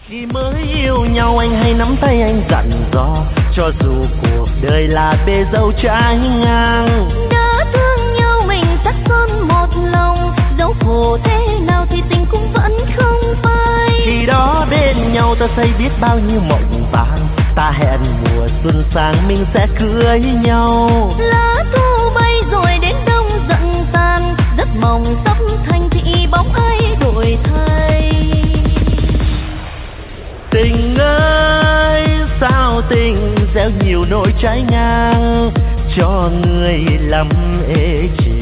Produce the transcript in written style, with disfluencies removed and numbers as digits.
Khi mới yêu nhau anh hay nắm tay anh dặn dò, cho dù cuộc đời là bể dâu trái ngang. Đã thương nhau mình chắc son một lòng, dẫu khổ thế nào thì tình cũng vẫn không phai. Khi đó bên nhau ta xây biết bao nhiêu mộng vàng, ta hẹn mùa xuân sang mình sẽ cưới nhau. Lá thu bay rồi đến đông dần tàn, giấc mộng sắp thành thì bóng ai đổi thay. Tình ơi sao tình gieo nhiều nỗi trái ngang, cho người lắm ê chề.